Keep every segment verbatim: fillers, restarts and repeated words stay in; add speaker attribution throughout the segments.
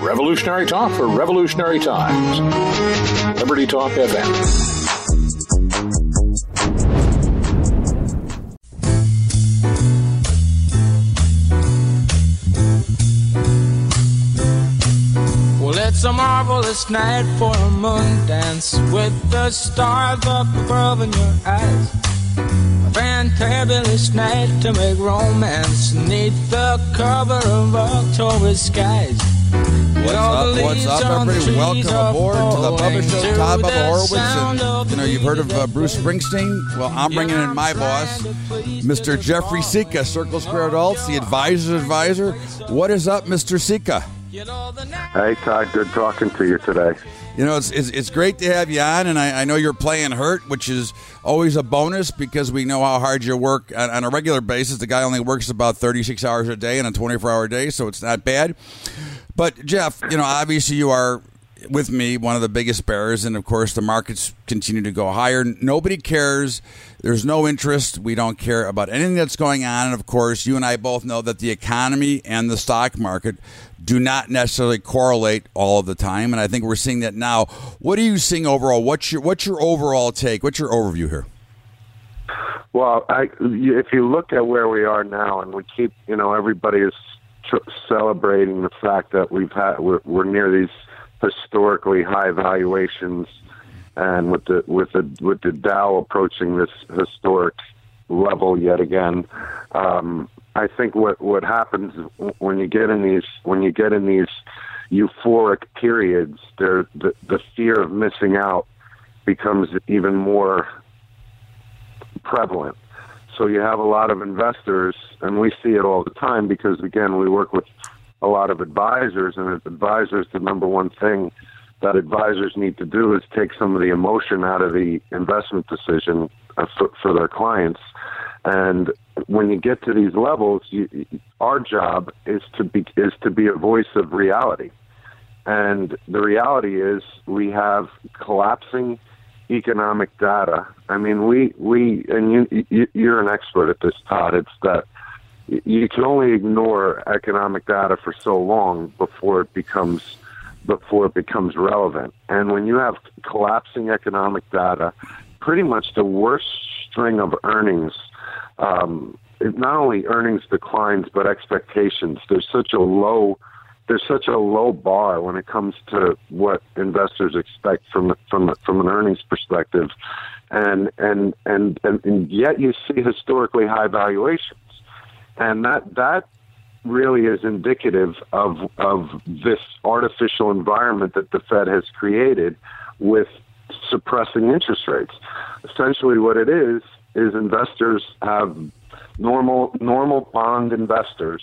Speaker 1: Revolutionary talk for revolutionary times. Liberty Talk F M.
Speaker 2: Well, it's a marvelous night for a moon dance with the stars up above in your eyes. A fantabulous night to make romance neath the cover of October skies.
Speaker 3: What's up, what's up, everybody? Welcome aboard to the Bubba Show. Todd Bubba Horowitz. And, you know, you've heard of uh, Bruce Springsteen. Well, I'm bringing in my boss, Mister Jeffrey Sika, Circle Square Adults, the advisor's advisor. What is up, Mister Sika?
Speaker 4: Hey, Todd. Good talking to you today.
Speaker 3: You know, it's it's, it's great to have you on, and I, I know you're playing hurt, which is always a bonus because we know how hard you work on, on a regular basis. The guy only works about thirty-six hours a day in a twenty-four hour day, so it's not bad. But, Jeff, you know, obviously you are, with me, one of the biggest bears, and, of course, the markets continue to go higher. Nobody cares. There's no interest. We don't care about anything that's going on. And, of course, you and I both know that the economy and the stock market do not necessarily correlate all of the time, and I think we're seeing that now. What are you seeing overall? What's your what's your overall take? What's your overview here?
Speaker 4: Well, I, if you look at where we are now, and we keep, you know, everybody is tr- celebrating the fact that we've had we're, we're near these historically high valuations, and with the with the with the Dow approaching this historic level yet again. Um, I think what, what happens when you get in these when you get in these euphoric periods, there the, the fear of missing out becomes even more prevalent. So you have a lot of investors, and we see it all the time because, again, we work with a lot of advisors, and as advisors, the number one thing that advisors need to do is take some of the emotion out of the investment decision uh, for, for their clients. And when you get to these levels, you, our job is to be is to be a voice of reality. And the reality is we have collapsing economic data. I mean, we we and you, you you're an expert at this, Todd. It's that you can only ignore economic data for so long before it becomes before it becomes relevant. And when you have collapsing economic data, pretty much the worst string of earnings. Um, it not only earnings declines, but expectations. There's such a low, there's such a low bar when it comes to what investors expect from from from an earnings perspective, and and and and, and yet you see historically high valuations, and that that really is indicative of of this artificial environment that the Fed has created with suppressing interest rates. Essentially, what it is. is investors have normal normal bond investors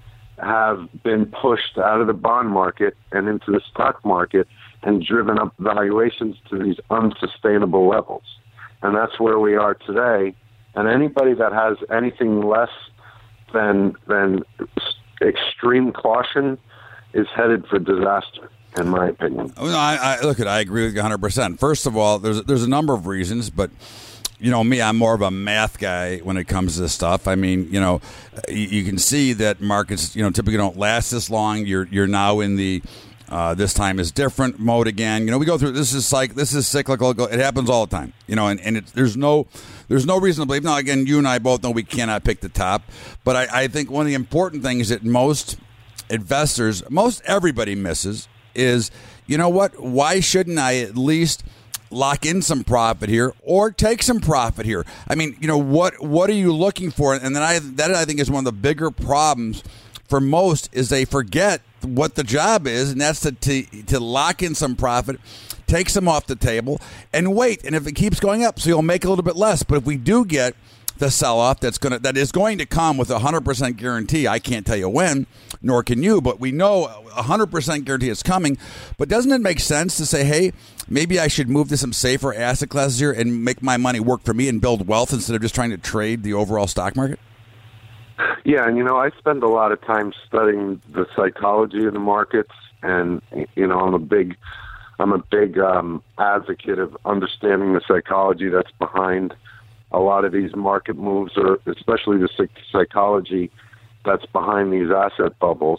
Speaker 4: have been pushed out of the bond market and into the stock market and driven up valuations to these unsustainable levels. And that's where we are today. And anybody that has anything less than than extreme caution is headed for disaster, in my opinion.
Speaker 3: No, I, I, look, I agree with you one hundred percent. First of all, there's there's a number of reasons, but you know me, I'm more of a math guy when it comes to this stuff. I mean, you know, you, you can see that markets, you know, typically don't last this long. You're you're now in the uh, this time is different mode again. You know, we go through this is like this is cyclical. It happens all the time. You know, and and it, there's no there's no reason to believe. Now, again, you and I both know we cannot pick the top, but I, I think one of the important things that most investors, most everybody misses is, you know what? Why shouldn't I at least lock in some profit here or take some profit here? I mean, you know, what what are you looking for? And then I that I think is one of the bigger problems for most is they forget what the job is, and that's to to, to lock in some profit, take some off the table, and wait. And if it keeps going up, so you'll make a little bit less. But if we do get the sell-off that's going to that is going to come with a one hundred percent guarantee. I can't tell you when, nor can you, but we know a one hundred percent guarantee it's coming. But doesn't it make sense to say, hey, maybe I should move to some safer asset classes here and make my money work for me and build wealth instead of just trying to trade the overall stock market?
Speaker 4: Yeah, and, you know, I spend a lot of time studying the psychology of the markets, and, you know, I'm a big I'm a big um, advocate of understanding the psychology that's behind a lot of these market moves, or especially the psychology that's behind these asset bubbles.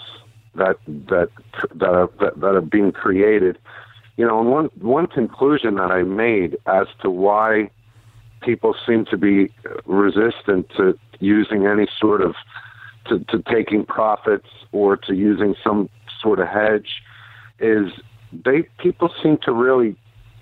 Speaker 4: that that that are, that, that are being created. You know, and one one conclusion that I made as to why people seem to be resistant to using any sort of to, to taking profits or to using some sort of hedge is they people seem to really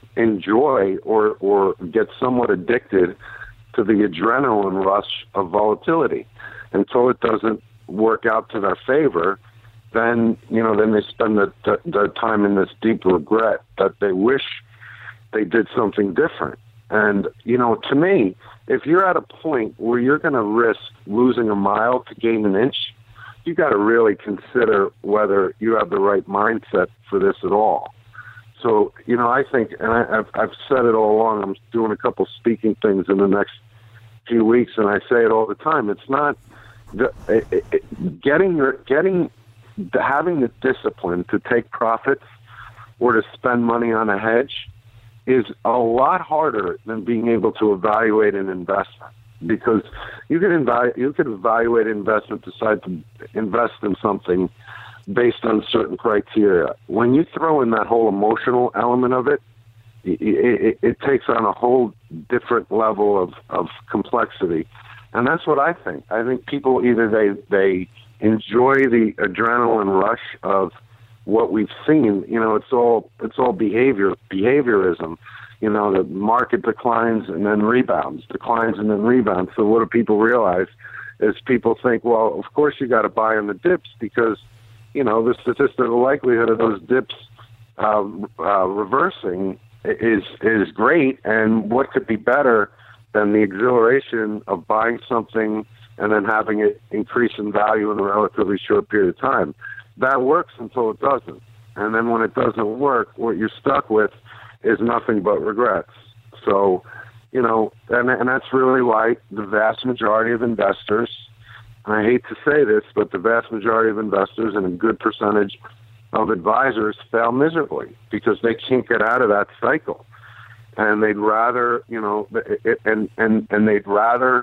Speaker 4: enjoy or or get somewhat addicted to the adrenaline rush of volatility. Until it doesn't work out to their favor, then you know then they spend the, the, their time in this deep regret that they wish they did something different. And you know, to me, if you're at a point where you're going to risk losing a mile to gain an inch, you got to really consider whether you have the right mindset for this at all. So, you know, I think, and I, I've, I've said it all along, I'm doing a couple speaking things in the next few weeks, and I say it all the time. It's not the, it, it, getting your, getting, the, having the discipline to take profits or to spend money on a hedge is a lot harder than being able to evaluate an investment, because you can evaluate, you can evaluate an investment, decide to invest in something based on certain criteria. When you throw in that whole emotional element of it, it, it, it takes on a whole different level of, of complexity. And that's what I think. I think people either they, they enjoy the adrenaline rush of what we've seen. You know, it's all, it's all behavior, behaviorism. You know, the market declines and then rebounds, declines and then rebounds. So what do people realize is people think, well, of course you got to buy on the dips because, you know, the statistical likelihood of those dips uh, uh, reversing is is great, and what could be better than the exhilaration of buying something and then having it increase in value in a relatively short period of time? That works until it doesn't, and then when it doesn't work, what you're stuck with is nothing but regrets. So, you know, and and that's really why the vast majority of investors, I hate to say this, but the vast majority of investors and a good percentage of advisors fail miserably because they can't get out of that cycle. And they'd rather, you know, and, and, and they'd rather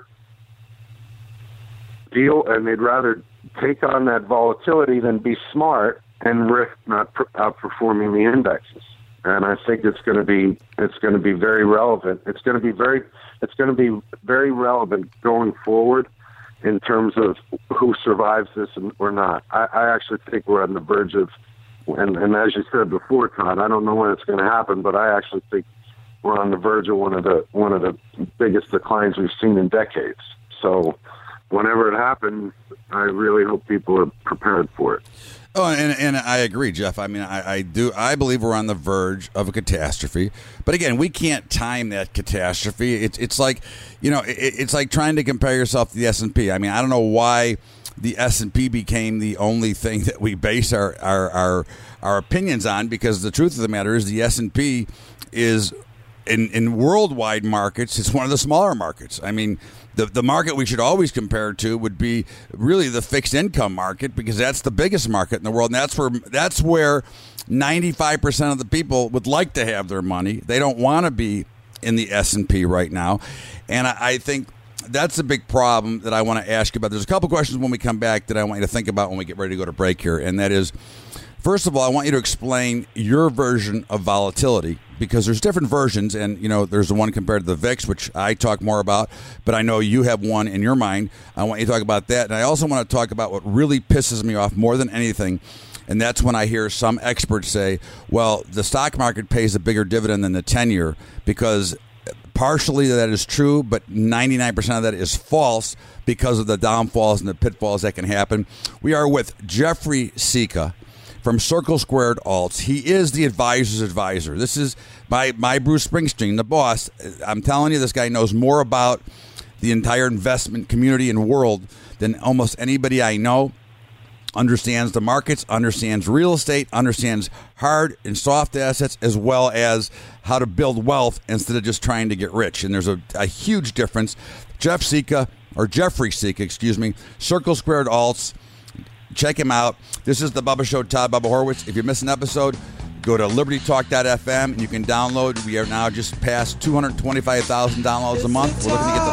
Speaker 4: deal and they'd rather take on that volatility than be smart and risk not outperforming the indexes. And I think it's going to be, it's going to be very relevant. It's going to be very, it's going to be very relevant going forward in terms of who survives this or not. I, I actually think we're on the verge of, and, and as you said before, Todd, I don't know when it's going to happen, but I actually think we're on the verge of one of the one of the biggest declines we've seen in decades. So whenever it happens, I really hope people are prepared for it.
Speaker 3: Oh, and and I agree, Jeff. I mean, I, I do. I believe we're on the verge of a catastrophe. But again, we can't time that catastrophe. It's it's like, you know, it, it's like trying to compare yourself to the S and P. I mean, I don't know why the S and P became the only thing that we base our our our, our opinions on, because the truth of the matter is the S and P is in in worldwide markets, it's one of the smaller markets. I mean, The the market we should always compare to would be really the fixed income market, because that's the biggest market in the world, and that's where that's where ninety-five percent of the people would like to have their money. They don't want to be in the S and P right now, and I, I think that's a big problem that I want to ask you about. There's a couple questions when we come back that I want you to think about when we get ready to go to break here, and that is, first of all, I want you to explain your version of volatility, because there's different versions, and you know, there's the one compared to the V I X, which I talk more about, but I know you have one in your mind. I want you to talk about that, and I also want to talk about what really pisses me off more than anything, and that's when I hear some experts say, well, the stock market pays a bigger dividend than the ten-year, because partially that is true, but ninety-nine percent of that is false because of the downfalls and the pitfalls that can happen. We are with Jeffrey Sika from Circle Squared Alts. He is the advisor's advisor. This is my, my Bruce Springsteen, the boss. I'm telling you, this guy knows more about the entire investment community and world than almost anybody I know. Understands the markets, understands real estate, understands hard and soft assets, as well as how to build wealth instead of just trying to get rich. And there's a, a huge difference. Jeff Sika, or Jeffrey Sika, excuse me, Circle Squared Alts. Check him out. This is the Bubba Show, Todd Bubba Horwitz. If you miss an episode, go to liberty talk dot f m and you can download. We are now just past two hundred twenty-five thousand downloads a month. We're looking to get to three hundred.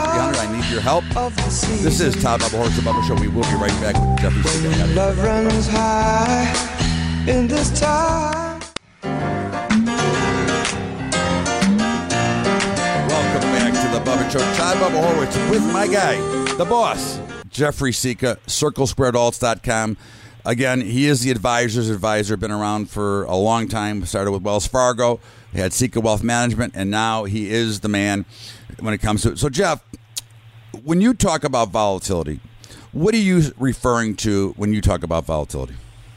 Speaker 3: I need your help. This is Todd Bubba Horse, the Bubba Show. We will be right back with Jeffrey Sika.
Speaker 2: Love runs high in this time.
Speaker 3: Welcome back to the Bubba Show. Todd Bubba Horwitz with my guy, the boss, Jeffrey Sika, circle squared alts dot com. Again, he is the advisor's advisor, been around for a long time, started with Wells Fargo, he had Sika Wealth Management, and now he is the man when it comes to it. So, Jeff, when you talk about volatility, what are you referring to when you talk about volatility?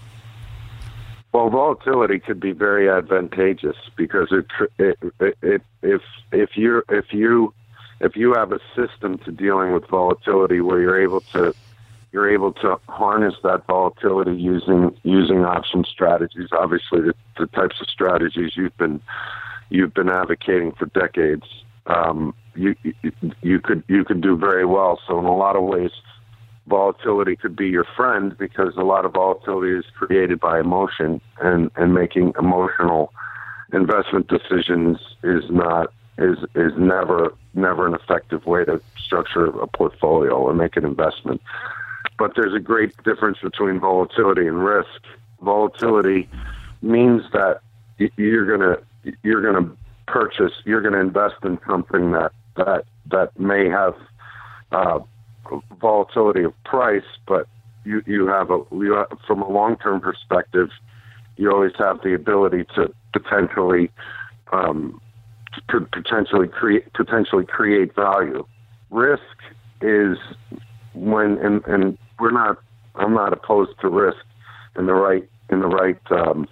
Speaker 4: Well, volatility could be very advantageous because it, it, it, it, if if you if you if you have a system to dealing with volatility where you're able to you're able to harness that volatility using using option strategies, obviously the, the types of strategies you've been you've been advocating for decades, um, you, you you could you could do very well. So in a lot of ways, volatility could be your friend because a lot of volatility is created by emotion, and, and making emotional investment decisions is not is is never never an effective way to structure a portfolio or make an investment. But there's a great difference between volatility and risk. Volatility means that you're gonna you're gonna purchase, you're gonna invest in something that that that may have uh, volatility of price, but you you have a you have, from a long term perspective, you always have the ability to potentially um, to potentially create potentially create value. Risk is when and, and we're not I'm not opposed to risk in the right in the right um,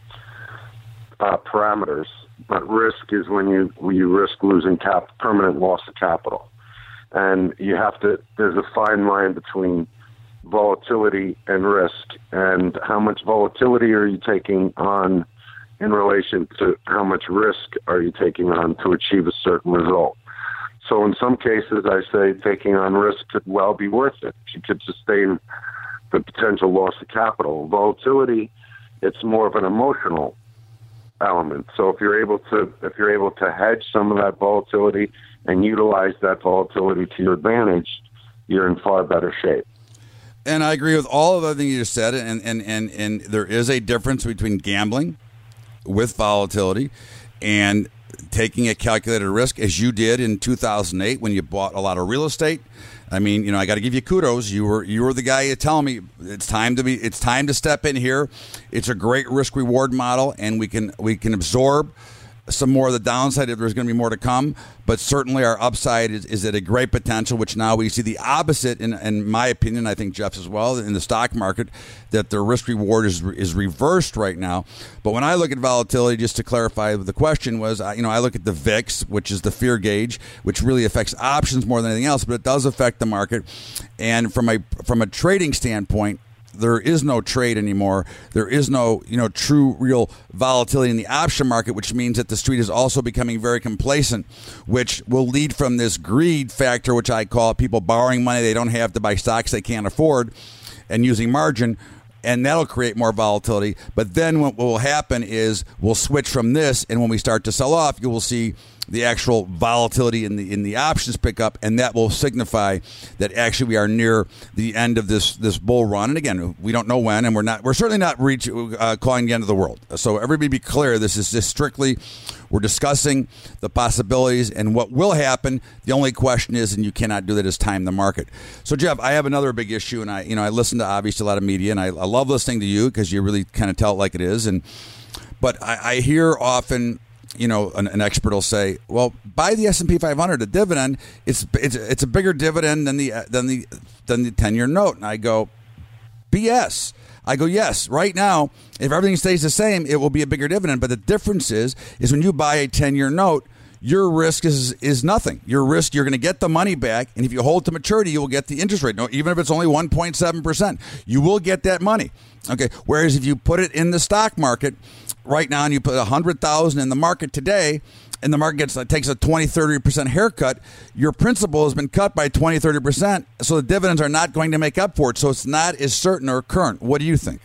Speaker 4: uh, parameters, but risk is when you when you risk losing cap permanent loss of capital. And you have to, there's a fine line between volatility and risk, and how much volatility are you taking on in relation to how much risk are you taking on to achieve a certain result. So in some cases, I say taking on risk could well be worth it. You could sustain the potential loss of capital. Volatility, it's more of an emotional element. So if you're able to, if you're able to hedge some of that volatility and utilize that volatility to your advantage, you're in far better shape.
Speaker 3: And I agree with all of the things you just said, and, and, and, and there is a difference between gambling with volatility and taking a calculated risk, as you did in two thousand eight when you bought a lot of real estate. I mean, you know, I got to give you kudos. You were you were the guy telling me it's time to be it's time to step in here. It's a great risk reward model, and we can we can absorb some more of the downside if there's going to be more to come, but certainly our upside is, is at a great potential, which now we see the opposite, in, in my opinion, I think Jeff's as well, in the stock market, that the risk reward is is reversed right now. But when I look at volatility, just to clarify, the question was, you know, I look at the V I X, which is the fear gauge, which really affects options more than anything else, but it does affect the market. And from a from a trading standpoint, there is no trade anymore. There is no, you know, true, real volatility in the option market, which means that the street is also becoming very complacent, which will lead from this greed factor, which I call people borrowing money they don't have to buy stocks they can't afford and using margin, and that'll create more volatility. But then what will happen is we'll switch from this, and when we start to sell off, you will see the actual volatility in the in the options pick up, and that will signify that actually we are near the end of this this bull run. And again, we don't know when, and we're not we're certainly not reach, uh, calling the end of the world. So everybody be clear, this is just strictly we're discussing the possibilities and what will happen. The only question is, and you cannot do that, is time the market. So Jeff, I have another big issue, and I you know I listen to obviously a lot of media, and I, I love listening to you because you really kind of tell it like it is. And but I, I hear often, you know, an, an expert will say, "Well, buy the S and P five hundred. The dividend, it's it's it's a bigger dividend than the than the than the ten-year note." And I go, B S. I go, yes. Right now, if everything stays the same, it will be a bigger dividend. But the difference is, is when you buy a ten-year note, your risk is is nothing. Your risk, you're going to get the money back, and if you hold to maturity, you will get the interest rate. No, even if it's only one point seven percent, you will get that money. Okay. Whereas if you put it in the stock market right now, and you put a hundred thousand in the market today, and the market gets, takes a twenty, thirty percent haircut, your principal has been cut by twenty, thirty percent, so the dividends are not going to make up for it. So it's not as certain or current. What do you think?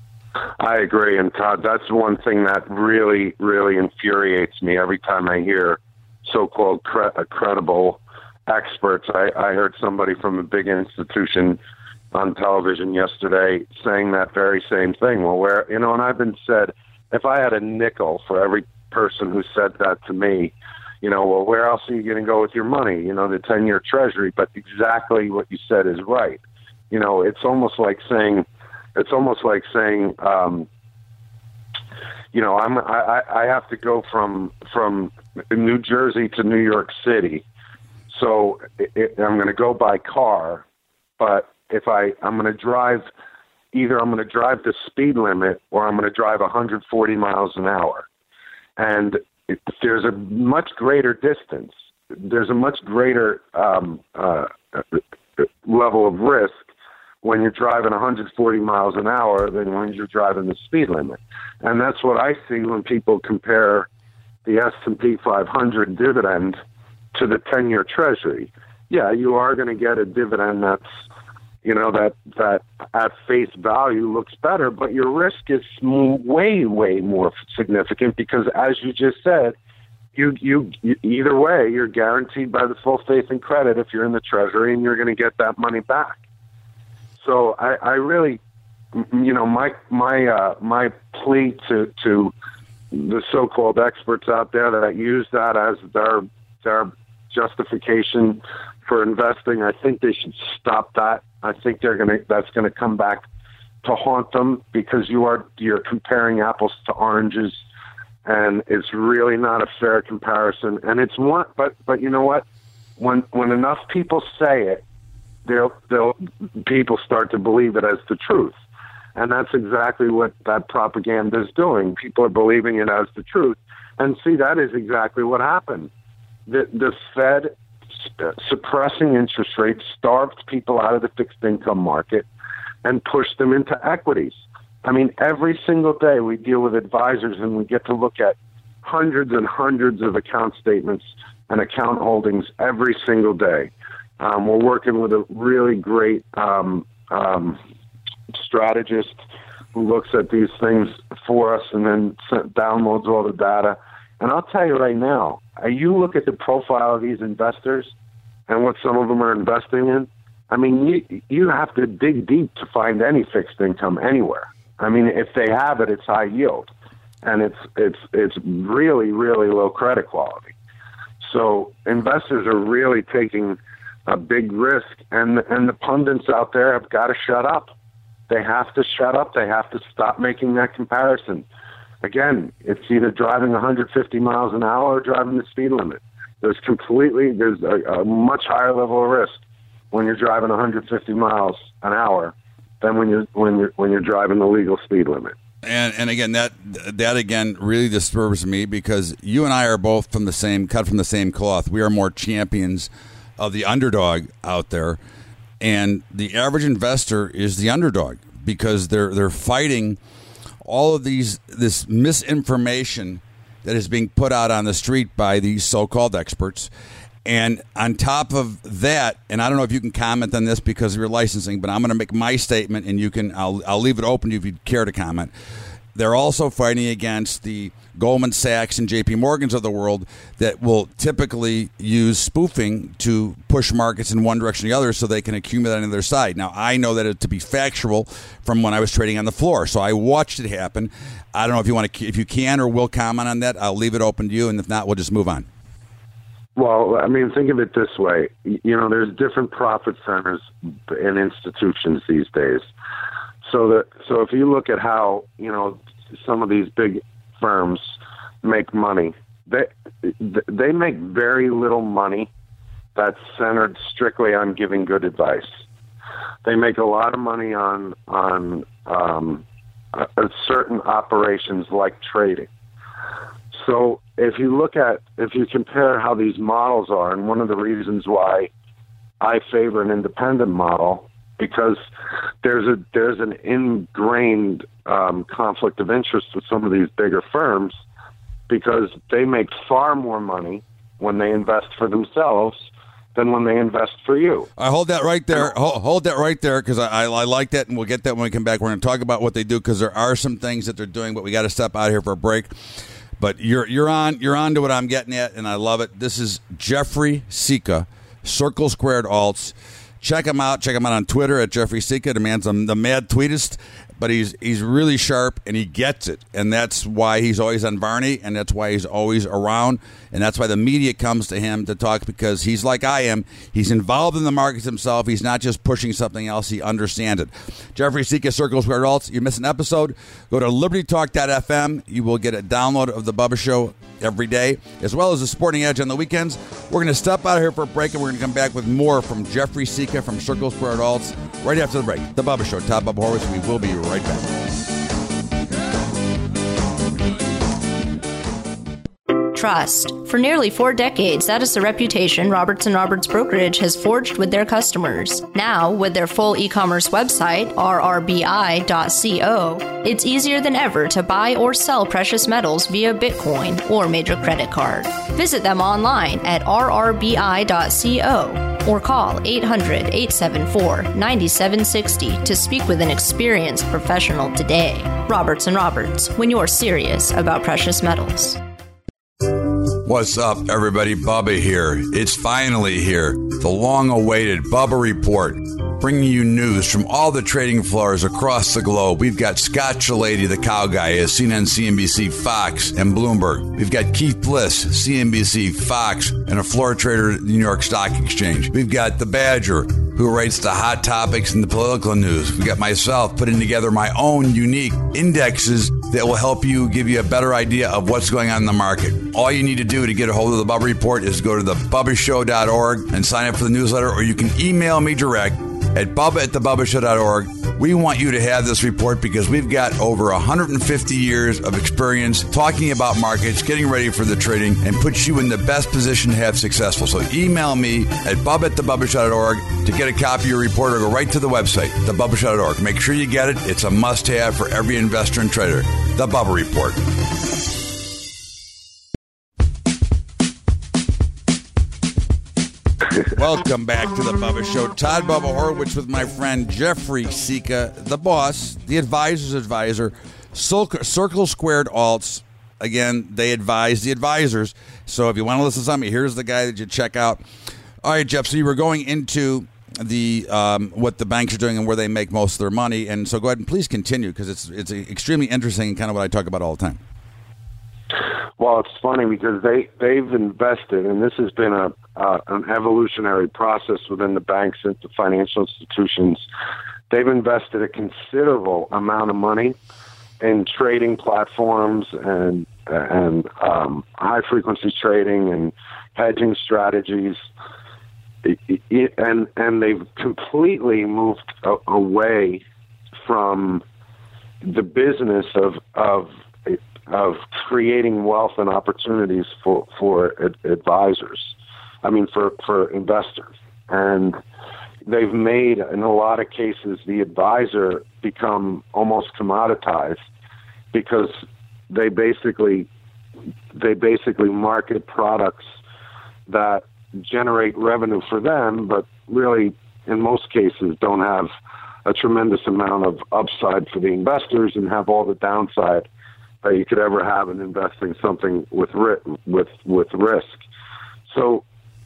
Speaker 4: I agree. And Todd, that's one thing that really, really infuriates me every time I hear so-called cre- credible experts. I, I heard somebody from a big institution on television yesterday saying that very same thing. Well, where, you know, and I've been said, if I had a nickel for every person who said that to me, you know, well, where else are you going to go with your money? You know, the ten-year Treasury. But exactly what you said is right. You know, it's almost like saying, it's almost like saying, um, you know, I'm, I, I have to go from from New Jersey to New York City, so it, it, I'm going to go by car. But if I, I'm going to drive, either I'm going to drive the speed limit or I'm going to drive one hundred forty miles an hour. And it, there's a much greater distance. There's a much greater um, uh, level of risk when you're driving one hundred forty miles an hour than when you're driving the speed limit. And that's what I see when people compare the S and P five hundred dividend to the ten-year Treasury. Yeah, you are going to get a dividend that's, you know, that, that at face value looks better, but your risk is way, way more significant because, as you just said, you, you, you either way, you're guaranteed by the full faith and credit if you're in the Treasury, and you're going to get that money back. So I, I really, you know, my my uh, my plea to to the so-called experts out there that use that as their their justification for investing, I think they should stop that. I think they're gonna that's gonna come back to haunt them because you are you're comparing apples to oranges, and it's really not a fair comparison. And it's one, but but you know what? When when enough people say it, they'll they'll people start to believe it as the truth. And that's exactly what that propaganda is doing. People are believing it as the truth. And see, that is exactly what happened. The, the Fed suppressing interest rates starved people out of the fixed income market and pushed them into equities. I mean, every single day we deal with advisors and we get to look at hundreds and hundreds of account statements and account holdings every single day. Um, we're working with a really great um, um, strategist who looks at these things for us and then downloads all the data. And I'll tell you right now, you look at the profile of these investors and what some of them are investing in, I mean, you, you have to dig deep to find any fixed income anywhere. I mean, if they have it, it's high yield, and it's it's it's really, really low credit quality. So investors are really taking a big risk, and and the pundits out there have got to shut up. They have to shut up. They have to stop making that comparison. Again, it's either driving one hundred fifty miles an hour or driving the speed limit. There's completely there's a, a much higher level of risk when you're driving one hundred fifty miles an hour than when you're when you're when you're driving the legal speed limit.
Speaker 3: And and again, that that again really disturbs me because you and I are both from the same cut from the same cloth. We are more champions of the underdog out there, and the average investor is the underdog because they're they're fighting all of these this misinformation that is being put out on the street by these so-called experts. And on top of that, and I don't know if you can comment on this because of your licensing, but I'm going to make my statement, and you can. I'll I'll leave it open to you if you care to comment. They're also fighting against the Goldman Sachs and J P Morgans of the world that will typically use spoofing to push markets in one direction or the other so they can accumulate on their side. Now, I know that it to be factual from when I was trading on the floor, so I watched it happen. I don't know if you want to, if you can or will comment on that. I'll leave it open to you, and if not, we'll just move on.
Speaker 4: Well, I mean, think of it this way. You know, there's different profit centers in institutions these days. So that so if you look at how, you know, some of these big firms make money, they they make very little money that's centered strictly on giving good advice. They make a lot of money on on um, uh, certain operations like trading. So if you look at, if you compare how these models are, and one of the reasons why I favor an independent model, because there's a there's an ingrained um, conflict of interest with some of these bigger firms, because they make far more money when they invest for themselves than when they invest for you.
Speaker 3: I hold that right there. Hold, hold that right there, because I, I, I like that, and we'll get that when we come back. We're going to talk about what they do, because there are some things that they're doing, but we got to step out here for a break. But you're you're on you're on to what I'm getting at, and I love it. This is Jeffrey Sika, Circle Squared Alts. Check him out. Check him out on Twitter at Jeffrey Sika. The man's the mad tweetist, but he's he's really sharp and he gets it. And that's why he's always on Barney, and that's why he's always around. And that's why the media comes to him to talk, because he's like I am. He's involved in the markets himself. He's not just pushing something else. He understands it. Jeffrey Sika, Circle Squared Alts. You miss an episode, go to liberty talk dot f m. You will get a download of The Bubba Show every day, as well as the Sporting Edge on the weekends. We're going to step out of here for a break, and we're going to come back with more from Jeffrey Sika from Circle Squared Alts right after the break. The Bubba Show, Todd Bubba Horowitz. We will be right back.
Speaker 5: Trust. For nearly four decades, that is the reputation Roberts and Roberts Brokerage has forged with their customers. Now, with their full e-commerce website, r r b i dot co, it's easier than ever to buy or sell precious metals via Bitcoin or major credit card. Visit them online at r r b i dot co or call eight hundred, eight seven four, nine seven six zero to speak with an experienced professional today. Roberts and Roberts, when you're serious about precious metals.
Speaker 3: What's up, everybody? Bubba here. It's finally here. The long-awaited Bubba Report, bringing you news from all the trading floors across the globe. We've got Scott Chilady, the cow guy, at C N N, C N B C, Fox, and Bloomberg. We've got Keith Bliss, C N B C, Fox, and a floor trader at the New York Stock Exchange. We've got the Badger, who rates the hot topics and the political news. We've got myself putting together my own unique indexes that will help you, give you a better idea of what's going on in the market. All you need to do to get a hold of the Bubba Report is go to the bubba show dot org and sign up for the newsletter, or you can email me direct at bubba at the bubba show dot org. We want you to have this report because we've got over one hundred fifty years of experience talking about markets, getting ready for the trading, and puts you in the best position to have successful. So email me at bubba at the bubba show dot org to get a copy of your report, or go right to the website, the bubba show dot org. Make sure you get it. It's a must-have for every investor and trader. The Bubba Report. Welcome back to the Bubba Show. Todd Bubba Horowitz with my friend Jeffrey Sika, the boss, the advisor's advisor, Circle Squared Alts. Again, they advise the advisors. So if you want to listen to something, here's the guy that you check out. All right, Jeff, so you were going into the um, what the banks are doing and where they make most of their money. And so go ahead and please continue, because it's, it's extremely interesting and kind of what I talk about all the time.
Speaker 4: Well, it's funny because they, they've invested, and this has been a uh, an evolutionary process within the banks and the financial institutions. They've invested a considerable amount of money in trading platforms and and um, high-frequency trading and hedging strategies, it, it, and and they've completely moved a, away from the business of of of creating wealth and opportunities for, for ad- advisors. I mean, for, for investors. And they've made, in a lot of cases, the advisor become almost commoditized, because they basically, they basically market products that generate revenue for them, but really, in most cases, don't have a tremendous amount of upside for the investors and have all the downside that you could ever have in investing something with ri- with with risk. So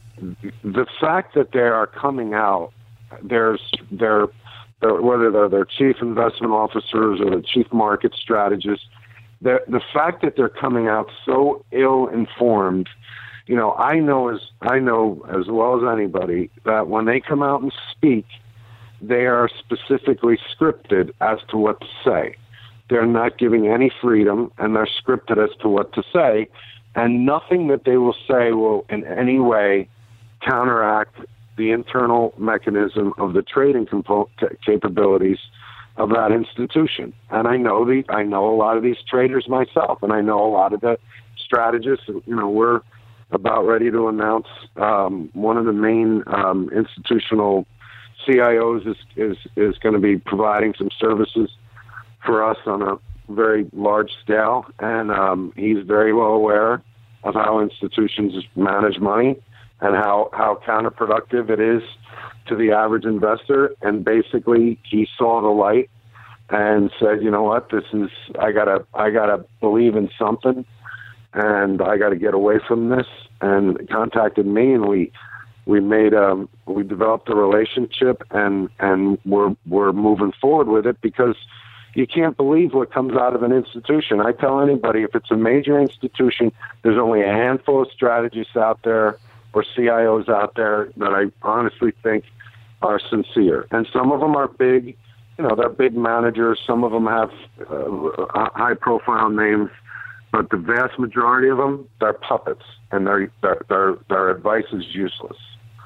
Speaker 4: the fact that they are coming out, there's they're, they're whether they're their chief investment officers or the chief market strategists, the fact that they're coming out so ill-informed, you know, I know as I know as well as anybody that when they come out and speak, they are specifically scripted as to what to say. They're not giving any freedom, and they're scripted as to what to say, and nothing that they will say will in any way counteract the internal mechanism of the trading compo- capabilities of that institution. And I know the I know a lot of these traders myself, and I know a lot of the strategists. You know, we're about ready to announce um, one of the main um, institutional C I Os is is is going to be providing some services for us on a very large scale, and um, he's very well aware of how institutions manage money and how, how counterproductive it is to the average investor. And basically, he saw the light and said, "You know what? This is I gotta I gotta believe in something, and I gotta get away from this." And contacted me, and we we made um we developed a relationship, and and we're we're moving forward with it because you can't believe what comes out of an institution. I tell anybody, if it's a major institution, there's only a handful of strategists out there or C I Os out there that I honestly think are sincere. And some of them are big, you know, they're big managers. Some of them have uh, high-profile names, but the vast majority of them, they're puppets, and their their their, their advice is useless.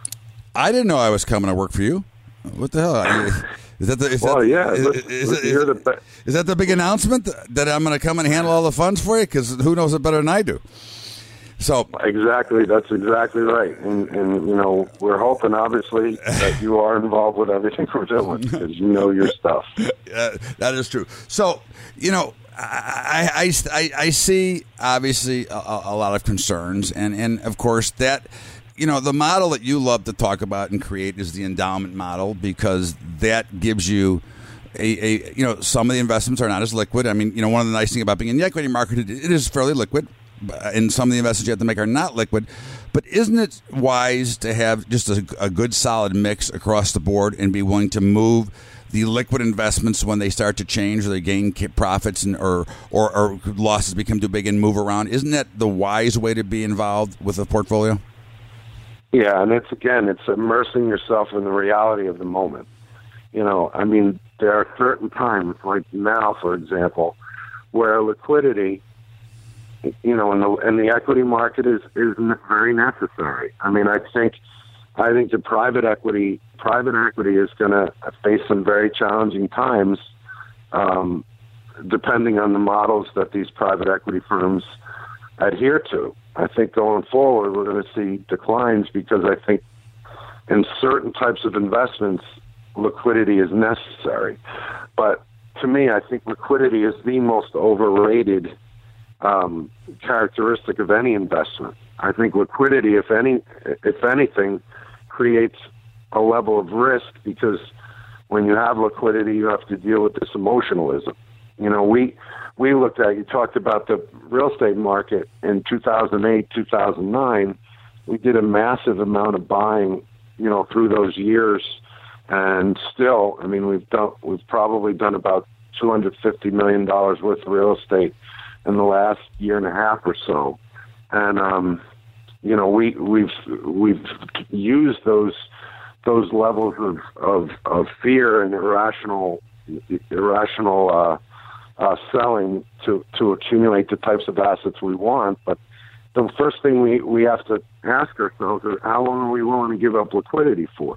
Speaker 3: I didn't know I was coming to work for you. What the hell? I mean, is that the? Is
Speaker 4: well,
Speaker 3: that,
Speaker 4: yeah.
Speaker 3: Is,
Speaker 4: listen,
Speaker 3: is,
Speaker 4: listen,
Speaker 3: is,
Speaker 4: you're the be-
Speaker 3: is that the big announcement that I'm going to come and handle all the funds for you? Because who knows it better than I do? So
Speaker 4: exactly, that's exactly right, and and you know we're hoping obviously that you are involved with everything we're doing because you know your stuff.
Speaker 3: Uh, that is true. So you know. I, I, I, I see obviously a, a lot of concerns, and, and of course that, you know, the model that you love to talk about and create is the endowment model, because that gives you a, a you know, some of the investments are not as liquid. I mean, you know, one of the nice things about being in the equity market, it, it is fairly liquid, and some of the investments you have to make are not liquid. But isn't it wise to have just a, a good solid mix across the board and be willing to move the liquid investments when they start to change or they gain profits and or, or or losses become too big and move around? Isn't that the wise way to be involved with a portfolio?
Speaker 4: Yeah, and it's again, it's immersing yourself in the reality of the moment. You know, I mean, there are certain times, like now, for example, where liquidity, you know, in the in the equity market is is very necessary. I mean, I think. I think the private equity private equity is going to face some very challenging times, um, depending on the models that these private equity firms adhere to. I think going forward, we're going to see declines because I think in certain types of investments, liquidity is necessary. But to me, I think liquidity is the most overrated um, characteristic of any investment. I think liquidity, if any, if anything, creates a level of risk, because when you have liquidity, you have to deal with this emotionalism. You know, we we looked at, you talked about the real estate market in two thousand eight, two thousand nine. We did a massive amount of buying, you know, through those years, and still, I mean, we've done we've probably done about two hundred fifty million dollars worth of real estate in the last year and a half or so, and um, you know, we we've we've used those those levels of of, of fear and irrational irrational uh, uh, selling to to accumulate the types of assets we want. But the first thing we, we have to ask ourselves is, how long are we willing to give up liquidity for?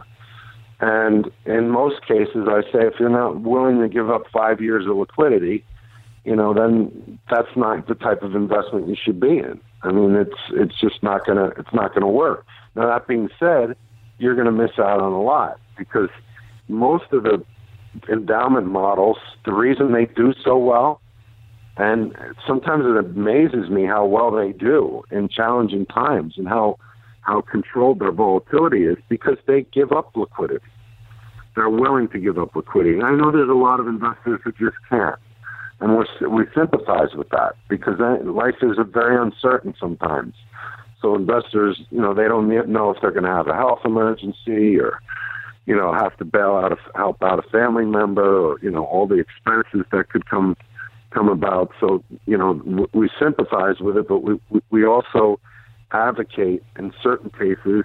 Speaker 4: And in most cases, I say, if you're not willing to give up five years of liquidity, you know, then that's not the type of investment you should be in. I mean, it's it's just not gonna it's not gonna work. Now, that being said, you're gonna miss out on a lot, because most of the endowment models, the reason they do so well, and sometimes it amazes me how well they do in challenging times and how how controlled their volatility is, because they give up liquidity. They're willing to give up liquidity. And I know there's a lot of investors who just can't. And we're, we sympathize with that, because life is very uncertain sometimes. So investors, you know, they don't know if they're going to have a health emergency, or, you know, have to bail out, a, help out a family member, or, you know, all the expenses that could come come about. So, you know, we sympathize with it, but we we also advocate in certain cases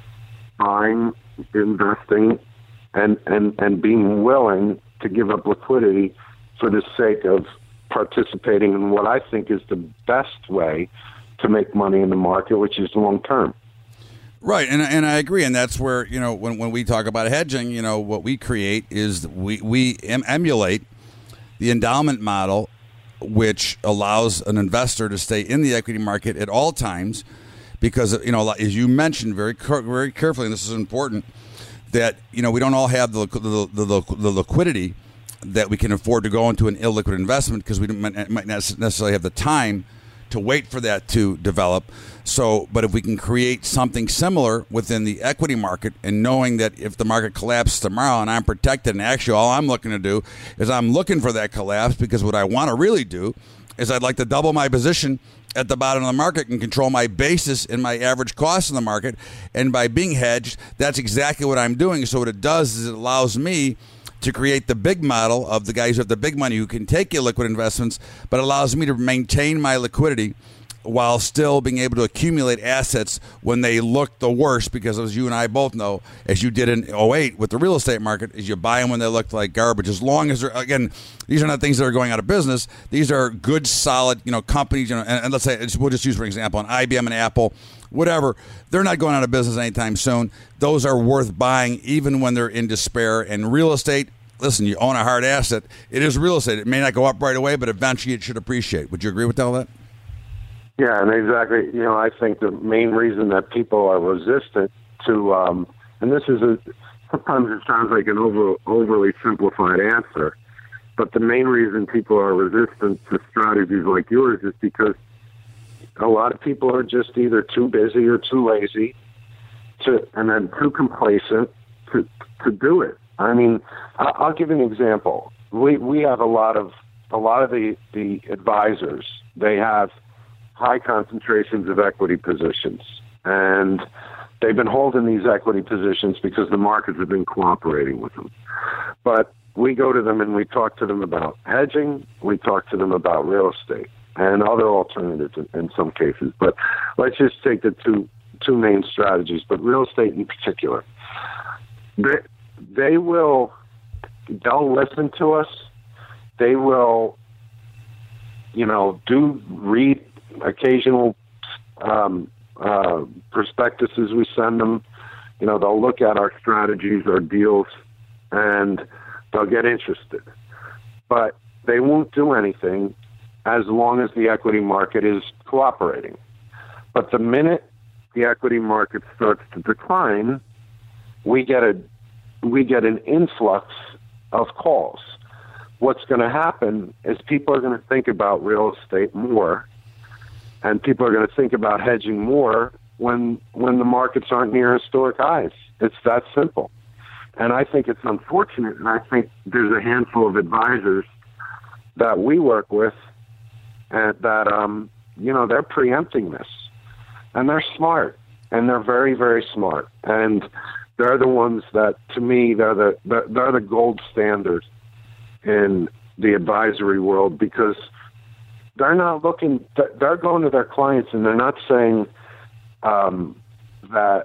Speaker 4: buying, investing, and, and, and being willing to give up liquidity for the sake of participating in what I think is the best way to make money in the market, which is long term.
Speaker 3: Right, and and I agree, and that's where, you know, when when we talk about hedging, you know, what we create is we we em- emulate the endowment model, which allows an investor to stay in the equity market at all times, because, you know, as you mentioned very very carefully, and this is important, that, you know, we don't all have the the, the, the liquidity that we can afford to go into an illiquid investment, because we might not necessarily have the time to wait for that to develop. So, but if we can create something similar within the equity market, and knowing that if the market collapses tomorrow and I'm protected, and actually all I'm looking to do is I'm looking for that collapse, because what I want to really do is I'd like to double my position at the bottom of the market and control my basis and my average cost in the market. And by being hedged, that's exactly what I'm doing. So what it does is it allows me to create the big model of the guys who have the big money who can take illiquid investments, but allows me to maintain my liquidity while still being able to accumulate assets when they look the worst, because as you and I both know, as you did in oh eight with the real estate market, is you buy them when they look like garbage. As long as they're, again, these are not things that are going out of business. These are good, solid, you know, companies, you know, and, and let's say, we'll just use for example, an I B M and Apple, whatever, they're not going out of business anytime soon. Those are worth buying even when they're in despair. And real estate, listen, you own a hard asset. It is real estate. It may not go up right away, but eventually it should appreciate. Would you agree with all that?
Speaker 4: Yeah, and exactly. You know, I think the main reason that people are resistant to, um, and this is a, sometimes it sounds like an over, overly simplified answer, but the main reason people are resistant to strategies like yours is because a lot of people are just either too busy or too lazy to, and then too complacent to to do it. I mean, I'll give you an example. We we have a lot of a lot of the, the advisors. They have high concentrations of equity positions, and they've been holding these equity positions because the markets have been cooperating with them. But we go to them and we talk to them about hedging. We talk to them about real estate and other alternatives in, in some cases. But let's just take the two two main strategies, but real estate in particular. They, they will, they'll listen to us. They will, you know, do read occasional um, uh, prospectuses we send them. You know, they'll look at our strategies, our deals, and they'll get interested. But they won't do anything as long as the equity market is cooperating. But the minute the equity market starts to decline, we get a we get an influx of calls. What's going to happen is people are going to think about real estate more, and people are going to think about hedging more when when the markets aren't near historic highs. It's that simple. And I think it's unfortunate, and I think there's a handful of advisors that we work with and that, um, you know, they're preempting this. And they're smart, and they're very, very smart. And they're the ones that, to me, they're the they're the gold standard in the advisory world, because they're not looking, they're going to their clients and they're not saying um, that,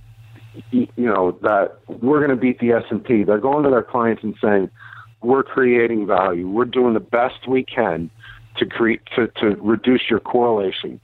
Speaker 4: you know, that we're going to beat the S and P. They're going to their clients and saying, we're creating value. We're doing the best we can to create, to, to reduce your correlation.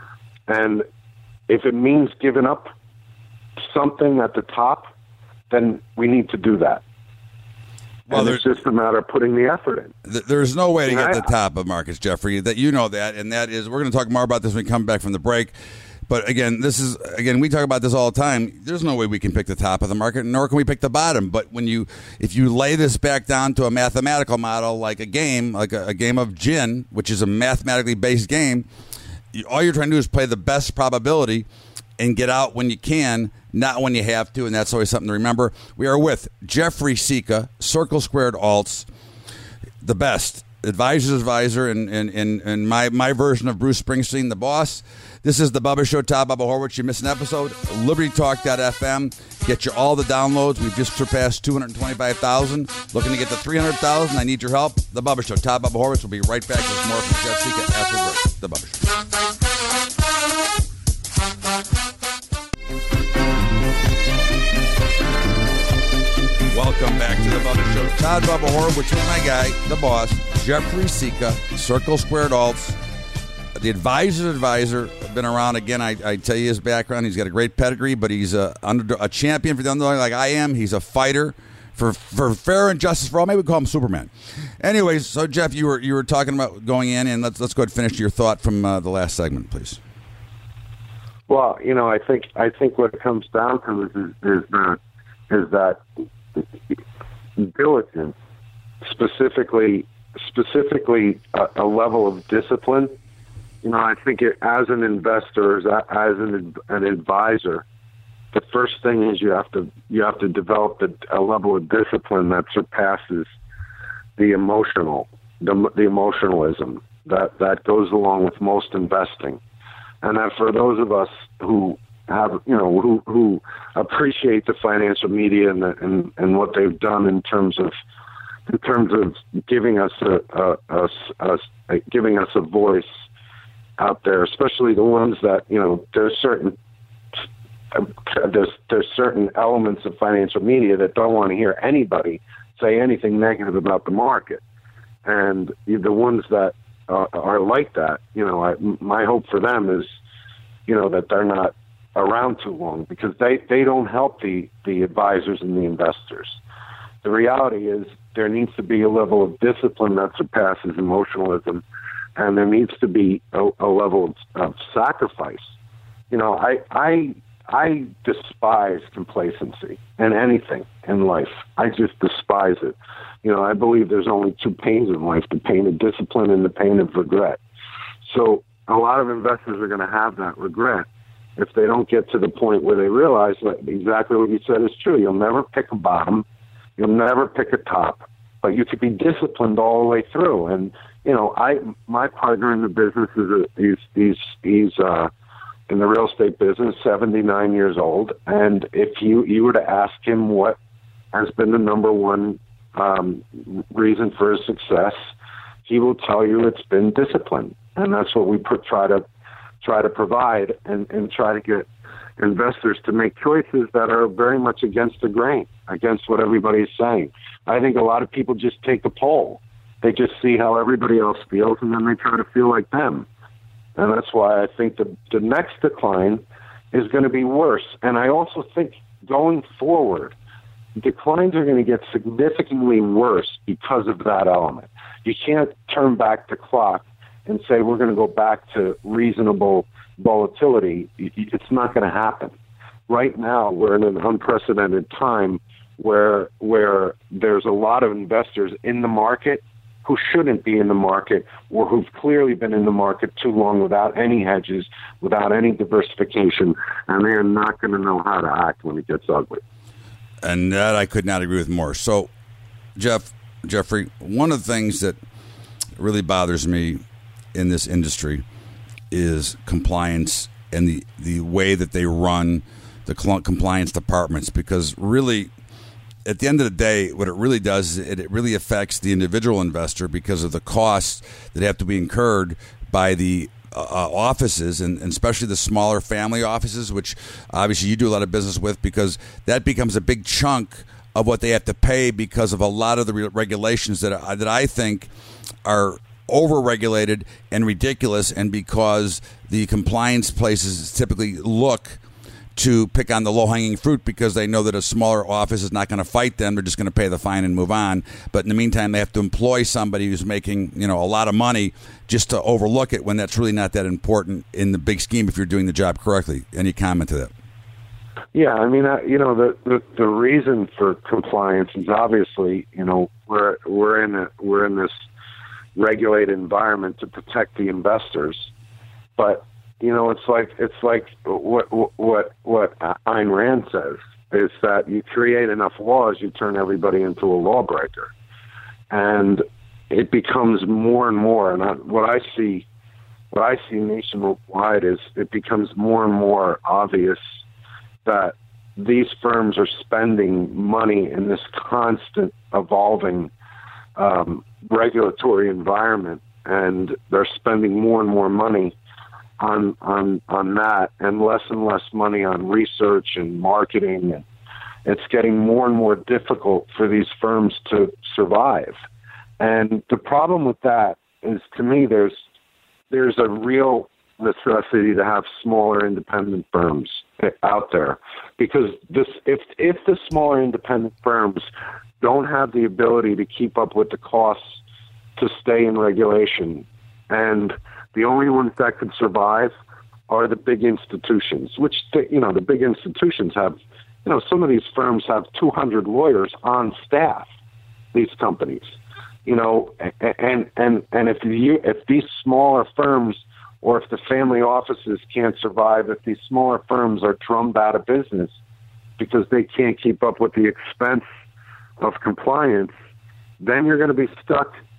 Speaker 4: And if it means giving up something at the top, then we need to do that. Well, and it's just a matter of putting the effort in.
Speaker 3: Th- there's no way to get to the top of markets, Jeffrey. That you know that, and that is, we're going to talk more about this when we come back from the break. But again, this is again we talk about this all the time. There's no way we can pick the top of the market, nor can we pick the bottom. But when you, if you lay this back down to a mathematical model, like a game, like a, a game of gin, which is a mathematically based game, you, all you're trying to do is play the best probability and get out when you can, not when you have to, and that's always something to remember. We are with Jeffrey Sika, Circle Squared Alts, the best advisor's advisor, and and, and, and my, my version of Bruce Springsteen, the boss. This is the Bubba Show, Todd Bubba Horwitz. You miss an episode, liberty talk dot f m. Get you all the downloads. We've just surpassed two hundred twenty-five thousand. Looking to get to three hundred thousand. I need your help. The Bubba Show, Todd Bubba Horwitz. We'll be right back with more from Jeff Sika after the break. The Bubba Show. Welcome back to the Bubba Show. Todd Bubba Horwitz with my guy, the boss, Jeffrey Sika, Circle Squared Alts, the advisor's advisor. Been around again. I, I tell you his background. He's got a great pedigree, but he's a, under, a champion for the underdog like I am. He's a fighter for for fair and justice for all. Maybe we call him Superman. Anyways, so Jeff, you were you were talking about going in, and let's let's go ahead and finish your thought from uh, the last segment, please.
Speaker 4: Well, you know, I think I think what it comes down to is is, is that is that diligence, specifically specifically a, a level of discipline. You know, I think it, as an investor, as, as an an advisor, the first thing is you have to you have to develop a, a level of discipline that surpasses the emotional, the, the emotionalism. that, that goes along with most investing. And that for those of us who have, you know, who, who appreciate the financial media and, the, and, and what they've done in terms of, in terms of giving us a, a, a, a, a giving us a voice out there, especially the ones that, you know, there's certain, there's, there's certain elements of financial media that don't want to hear anybody say anything negative about the market. And the ones that uh, are like that, you know, I, my hope for them is, you know, that they're not around too long, because they, they don't help the, the advisors and the investors. The reality is there needs to be a level of discipline that surpasses emotionalism, and there needs to be a, a level of, of sacrifice. You know, I, I, I despise complacency in anything in life. I just despise it. You know, I believe there's only two pains in life, the pain of discipline and the pain of regret. So a lot of investors are going to have that regret if they don't get to the point where they realize that exactly what you said is true. You'll never pick a bottom. You'll never pick a top, but you could be disciplined all the way through. And, you know, I, my partner in the business is, a, he's, he's, he's, uh, in the real estate business, seventy-nine years old. And if you, you were to ask him what has been the number one, um, reason for his success, he will tell you it's been discipline. And that's what we put, try to, try to provide and, and try to get investors to make choices that are very much against the grain, against what everybody's saying. I think a lot of people just take a poll. They just see how everybody else feels, and then they try to feel like them. And that's why I think the, the next decline is going to be worse. And I also think going forward, declines are going to get significantly worse because of that element. You can't turn back the clock and say we're going to go back to reasonable volatility. It's not going to happen. Right now, we're in an unprecedented time where where there's a lot of investors in the market who shouldn't be in the market, or who've clearly been in the market too long without any hedges, without any diversification, and they are not going to know how to act when it gets ugly.
Speaker 3: And that I could not agree with more. So, Jeff, Jeffrey, one of the things that really bothers me in this industry is compliance and the, the way that they run the compliance departments, because really, at the end of the day, what it really does is it, it really affects the individual investor because of the costs that have to be incurred by the uh, offices, and, and especially the smaller family offices, which obviously you do a lot of business with, because that becomes a big chunk of what they have to pay because of a lot of the re- regulations that I, that I think are over-regulated and ridiculous, and because the compliance places typically look to pick on the low-hanging fruit because they know that a smaller office is not going to fight them. They're just going to pay the fine and move on. But in the meantime, they have to employ somebody who's making, you know, a lot of money just to overlook it when that's really not that important in the big scheme if you're doing the job correctly. Any comment to that?
Speaker 4: Yeah, I mean, uh, you know, the, the the reason for compliance is obviously, you know, we're we're in a, we're in this regulated environment to protect the investors, but you know, it's like it's like what what what Ayn Rand says is that you create enough laws, you turn everybody into a lawbreaker, and it becomes more and more. And I, what I see, what I see nationwide is it becomes more and more obvious that these firms are spending money in this constant evolving um, regulatory environment, and they're spending more and more money on on on that, and less and less money on research and marketing, and it's getting more and more difficult for these firms to survive. And the problem with that is, to me, there's there's a real necessity to have smaller independent firms out there, because this if if the smaller independent firms don't have the ability to keep up with the costs to stay in regulation, and the only ones that could survive are the big institutions, which, you know, the big institutions have, you know, some of these firms have two hundred lawyers on staff, these companies, you know, and, and, and if you, if these smaller firms, or if the family offices can't survive, if these smaller firms are drummed out of business because they can't keep up with the expense of compliance, then you're going to be stuck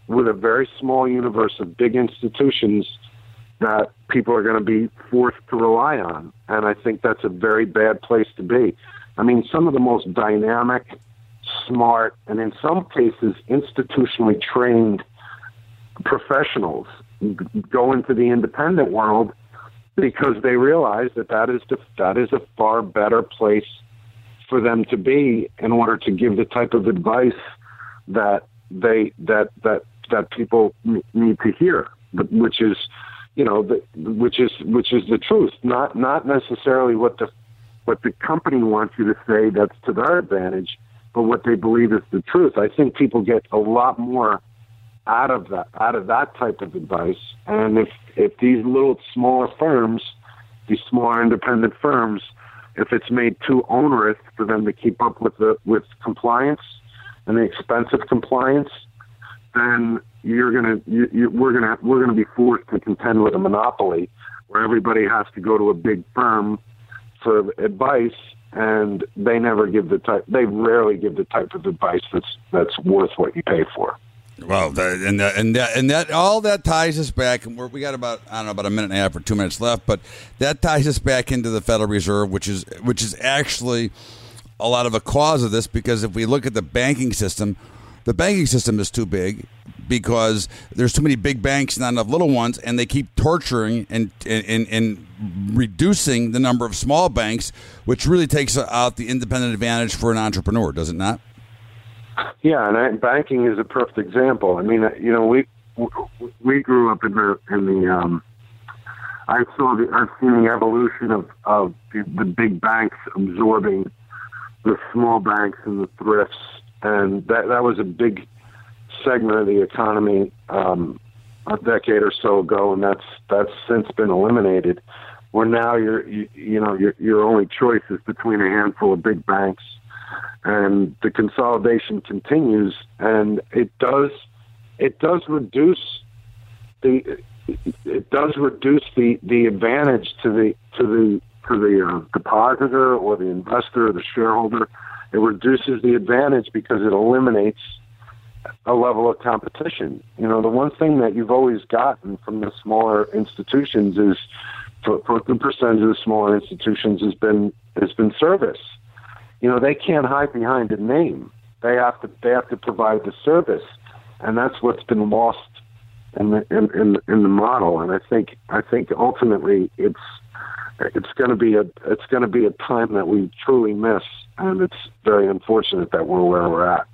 Speaker 4: with a very small universe of big institutions that people are going to be forced to rely on. And I think that's a very bad place to be. I mean, some of the most dynamic, smart, and in some cases institutionally trained professionals go into the independent world because they realize that that is the, that is a far better place for them to be in order to give the type of advice that they that that that people need to hear, which is, you know, the, which is which is the truth, not not necessarily what the what the company wants you to say that's to their advantage, but what they believe is the truth. I think people get a lot more out of that out of that type of advice. And if if these little smaller firms, these smaller independent firms, if it's made too onerous for them to keep up with the with compliance and the expensive compliance, then you're gonna you, you, we're gonna we're gonna be forced to contend with a monopoly where everybody has to go to a big firm for advice, and they never give the type. They rarely give the type of advice that's that's worth what you pay for.
Speaker 3: Well, that, and that, and that, and that, all that ties us back. And we're, we got about I don't know about a minute and a half or two minutes left, but that ties us back into the Federal Reserve, which is which is actually a lot of a cause of this. Because if we look at the banking system, the banking system is too big because there's too many big banks, not enough little ones, and they keep torturing and and, and reducing the number of small banks, which really takes out the independent advantage for an entrepreneur, does it not?
Speaker 4: Yeah, and I, banking is a perfect example. I mean, you know, we we grew up in the in the. Um, I saw the I've seen the evolution of of the, the big banks absorbing the small banks and the thrifts, and that that was a big segment of the economy um, a decade or so ago, and that's that's since been eliminated. Where now you're you, you know your your only choice is between a handful of big banks. And the consolidation continues, and it does it does reduce the it does reduce the, the advantage to the to the to the uh, depositor or the investor or the shareholder. It reduces the advantage because it eliminates a level of competition. You know, the one thing that you've always gotten from the smaller institutions is, for, for a good percentage of the smaller institutions, has been has been service. You know, they can't hide behind a name. They have to. They have to provide the service, and that's what's been lost in the in, in, in the model. And I think I think ultimately it's it's going to be a it's going to be a time that we truly miss, and it's very unfortunate that we're where we're at.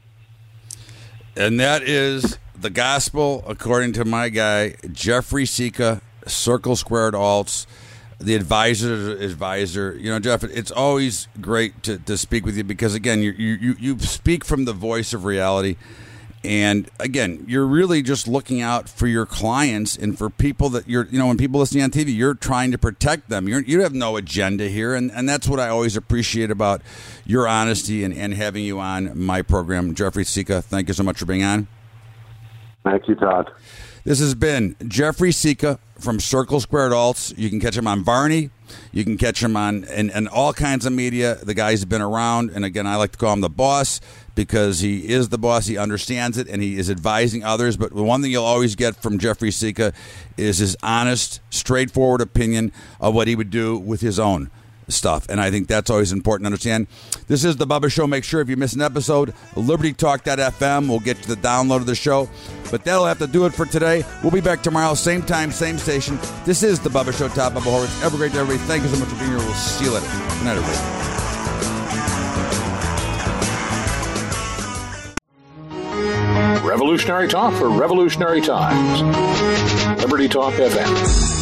Speaker 3: And that is the gospel, according to my guy Jeffrey Sika, Circle Squared Alts. The advisor, advisor, you know, Jeff, it's always great to, to speak with you because, again, you, you you speak from the voice of reality. And, again, you're really just looking out for your clients and for people that you're, you know, when people listening on T V, you're trying to protect them. You're, you have no agenda here. And, and that's what I always appreciate about your honesty and, and having you on my program. Jeffrey Sika, thank you so much for being on.
Speaker 4: Thank you, Todd.
Speaker 3: This has been Jeffrey Sika from Circle Squared Alts. You can catch him on Varney. You can catch him on and, and all kinds of media. The guy's been around. And, again, I like to call him the boss because he is the boss. He understands it, and he is advising others. But the one thing you'll always get from Jeffrey Sika is his honest, straightforward opinion of what he would do with his own stuff. And I think that's always important to understand. This is The Bubba Show. Make sure if you miss an episode, liberty talk dot f m will get you the download of the show. But that'll have to do it for today. We'll be back tomorrow, same time, same station. This is The Bubba Show, Top Bubba Horowitz. Have a great day, everybody. Thank you so much for being here. We'll see you later. Good night, everybody.
Speaker 1: Revolutionary talk for revolutionary times. Liberty Talk F M.